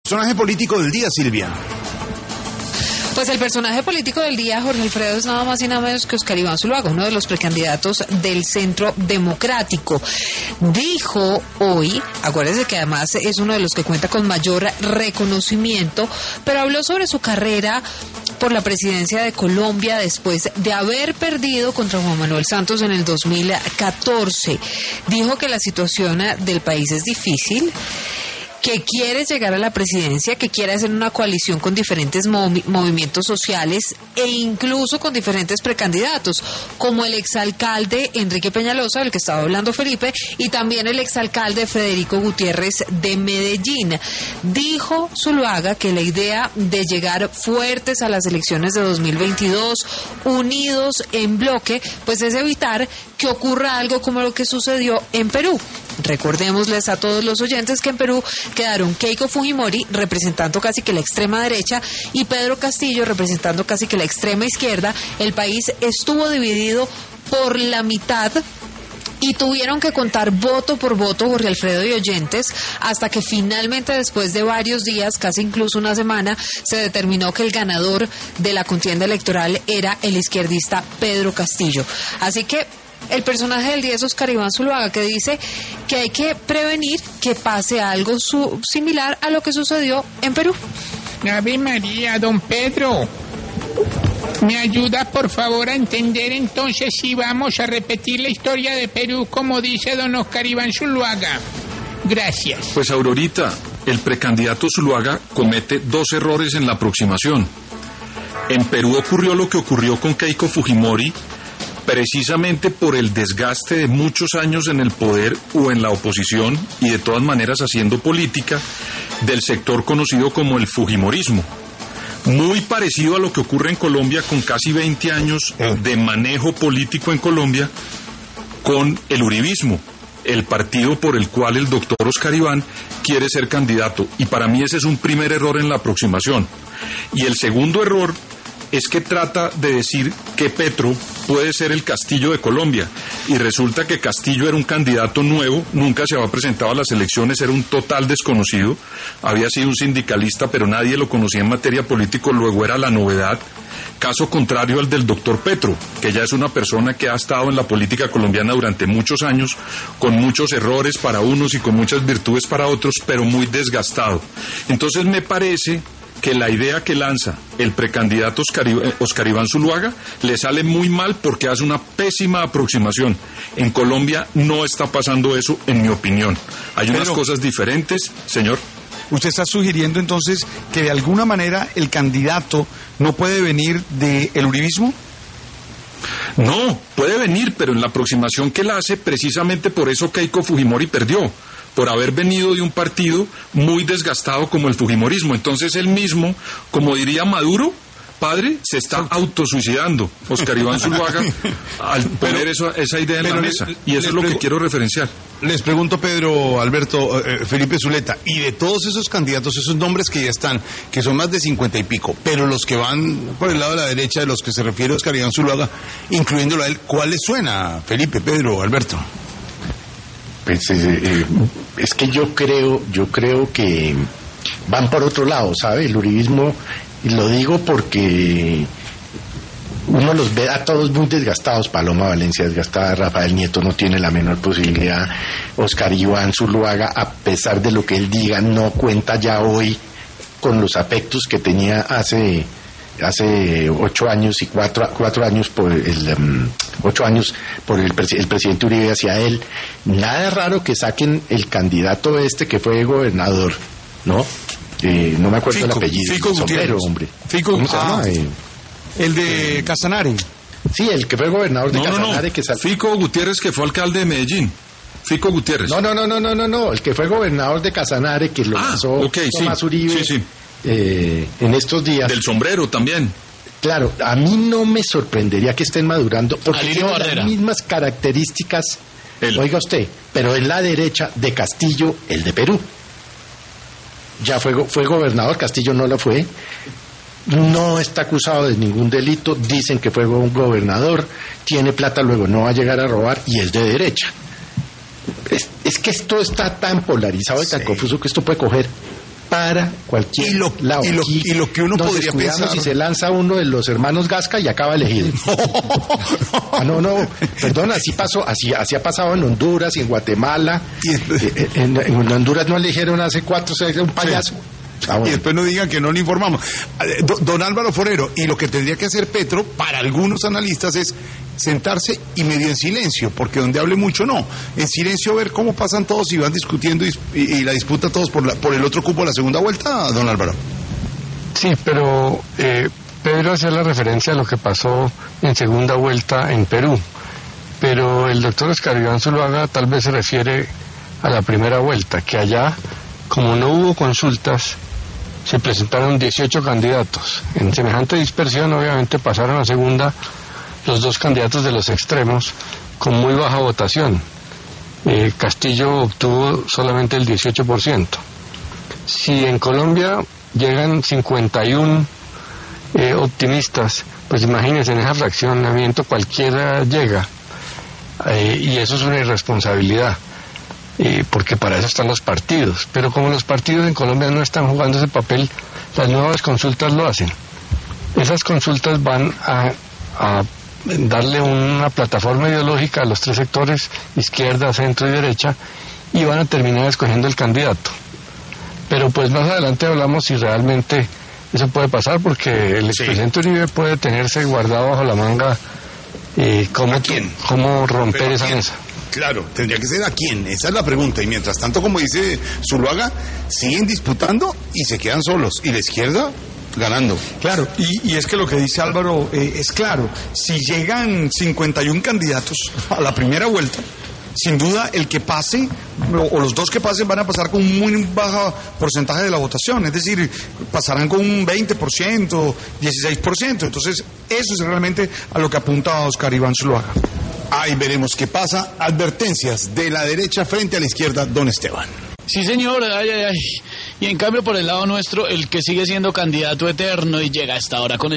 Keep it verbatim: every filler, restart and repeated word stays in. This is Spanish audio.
Personaje político del día, Silvia. Pues el personaje político del día, Jorge Alfredo, es nada más y nada menos que Oscar Iván Zuluaga, uno de los precandidatos del Centro Democrático. Dijo hoy, acuérdense que además es uno de los que cuenta con mayor reconocimiento, pero habló sobre su carrera por la presidencia de Colombia después de haber perdido contra Juan Manuel Santos en el dos mil catorce. Dijo que la situación del país es difícil, que quiere llegar a la presidencia, que quiere hacer una coalición con diferentes movi- movimientos sociales e incluso con diferentes precandidatos, como el exalcalde Enrique Peñalosa, del que estaba hablando Felipe, y también el exalcalde Federico Gutiérrez de Medellín. Dijo Zuluaga que la idea de llegar fuertes a las elecciones de dos mil veintidós, unidos en bloque, pues es evitar que ocurra algo como lo que sucedió en Perú. Recordémosles a todos los oyentes que en Perú quedaron Keiko Fujimori representando casi que la extrema derecha y Pedro Castillo representando casi que la extrema izquierda. El país estuvo dividido por la mitad y tuvieron que contar voto por voto, Jorge Alfredo y oyentes, hasta que finalmente, después de varios días, casi incluso una semana, se determinó que el ganador de la contienda electoral era el izquierdista Pedro Castillo. Así que el personaje del día es Oscar Iván Zuluaga, que dice que hay que prevenir que pase algo su- similar a lo que sucedió en Perú. Ave María, don Pedro. ¿Me ayuda por favor a entender entonces si vamos a repetir la historia de Perú como dice don Oscar Iván Zuluaga? Gracias. Pues Aurorita, el precandidato Zuluaga comete dos errores en la aproximación. En Perú ocurrió lo que ocurrió con Keiko Fujimori, precisamente por el desgaste de muchos años en el poder o en la oposición y de todas maneras haciendo política del sector conocido como el Fujimorismo. Muy parecido a lo que ocurre en Colombia con casi veinte años de manejo político en Colombia con el uribismo, el partido por el cual el doctor Oscar Iván quiere ser candidato. Y para mí ese es un primer error en la aproximación. Y el segundo error es que trata de decir que Petro puede ser el Castillo de Colombia, y resulta que Castillo era un candidato nuevo, nunca se había presentado a las elecciones, era un total desconocido, había sido un sindicalista, pero nadie lo conocía en materia política, luego era la novedad, caso contrario al del doctor Petro, que ya es una persona que ha estado en la política colombiana durante muchos años, con muchos errores para unos y con muchas virtudes para otros, pero muy desgastado. Entonces me parece que la idea que lanza el precandidato Oscar, Oscar Iván Zuluaga le sale muy mal porque hace una pésima aproximación. En Colombia no está pasando eso, en mi opinión. Hay Pero, unas cosas diferentes, señor. ¿Usted está sugiriendo entonces que de alguna manera el candidato no puede venir del uribismo? No, puede venir, pero en la aproximación que él hace, precisamente por eso Keiko Fujimori perdió, por haber venido de un partido muy desgastado como el Fujimorismo. Entonces él mismo, como diría Maduro, padre, se está autosuicidando, Oscar Iván Zuluaga, al poner pero, eso, esa idea en la mesa. Les, y eso es lo que quiero referenciar. Les pregunto, Pedro, Alberto, eh, Felipe Zuleta, y de todos esos candidatos, esos nombres que ya están, que son más de cincuenta y pico, pero los que van por el lado de la derecha, de los que se refiere Oscar Iván Zuluaga, incluyéndolo a él, ¿cuál les suena, Felipe, Pedro, Alberto? Pues eh, eh, es que yo creo, yo creo que van por otro lado, ¿sabe? El uribismo, y lo digo porque uno los ve a todos muy desgastados. Paloma Valencia desgastada, Rafael Nieto no tiene la menor posibilidad, Oscar Iván Zuluaga, a pesar de lo que él diga, no cuenta ya hoy con los afectos que tenía hace hace ocho años y cuatro cuatro años por el um, ocho años por el, el presidente Uribe hacia él. Nada raro que saquen el candidato este que fue gobernador, ¿no? Eh, no me acuerdo Fico, el apellido. Fico Gutiérrez. hombre. Fico, ¿Cómo se llama? ah, Eh, el de Casanare. sí, el que fue gobernador de no, Casanare. No, no. Que sal... Fico Gutiérrez, que fue alcalde de Medellín. Fico Gutiérrez. No, no, no, no, no, no, no. El que fue gobernador de Casanare, que lo ah, lanzó okay, Tomás sí, Uribe. Sí, sí. Eh, en estos días. Del sombrero también. Claro, a mí no me sorprendería que estén madurando porque tienen las mismas características, el... oiga usted, pero en la derecha de Castillo, el de Perú. Ya fue, fue gobernador, Castillo no lo fue, no está acusado de ningún delito, dicen que fue un gobernador, tiene plata, luego no va a llegar a robar y es de derecha. Es, es que esto está tan polarizado y tan sí. confuso que esto puede coger para cualquier y lo, lado. y lo, y lo que uno Nos podría descuidamos pensar si se lanza uno de los hermanos Gasca y acaba elegido. Ah, no, no, perdón, así pasó, así, así ha pasado en Honduras y en Guatemala. Y Eh, en, en Honduras no eligieron hace cuatro, seis, un payaso. Ah, bueno. Y después no digan que no le informamos. Eh, do- Don Álvaro Forero, y lo que tendría que hacer Petro, para algunos analistas, es sentarse y medio en silencio, porque donde hable mucho no. En silencio ver cómo pasan todos y van discutiendo y, y- y la disputa todos por, la, por el otro cupo de la segunda vuelta, don Álvaro. Sí, pero eh, Pedro hacía la referencia a lo que pasó en segunda vuelta en Perú, pero el doctor Oscar Iván Zuluaga tal vez se refiere a la primera vuelta, que allá, como no hubo consultas, se presentaron dieciocho candidatos. En semejante dispersión, obviamente, pasaron a segunda los dos candidatos de los extremos con muy baja votación. Eh, Castillo obtuvo solamente el dieciocho por ciento. Si en Colombia llegan cincuenta y uno eh, optimistas, pues imagínense, en ese fraccionamiento cualquiera llega, eh, y eso es una irresponsabilidad. Eh, porque para eso están los partidos, pero como los partidos en Colombia no están jugando ese papel, las nuevas consultas lo hacen. Esas consultas van a, a darle una plataforma ideológica a los tres sectores, izquierda, centro y derecha, y van a terminar escogiendo el candidato. Pero pues más adelante hablamos si realmente eso puede pasar, porque el expresidente Uribe puede tenerse guardado bajo la manga eh, cómo, ¿A quién? cómo romper ¿Pero a esa quién? mesa. Claro, tendría que ser a quién, esa es la pregunta. Y mientras tanto, como dice Zuluaga, siguen disputando y se quedan solos. Y la izquierda ganando. Claro, y, y es que lo que dice Álvaro eh, es claro. Si llegan cincuenta y uno candidatos a la primera vuelta, sin duda el que pase, o, o los dos que pasen, van a pasar con un muy bajo porcentaje de la votación. Es decir, pasarán con un veinte por ciento, dieciséis por ciento. Entonces, eso es realmente a lo que apunta Oscar Iván Zuluaga. Ahí veremos qué pasa. Advertencias de la derecha frente a la izquierda, don Esteban. Sí, señor, ay, ay, ay. Y en cambio, por el lado nuestro, el que sigue siendo candidato eterno y llega hasta ahora con el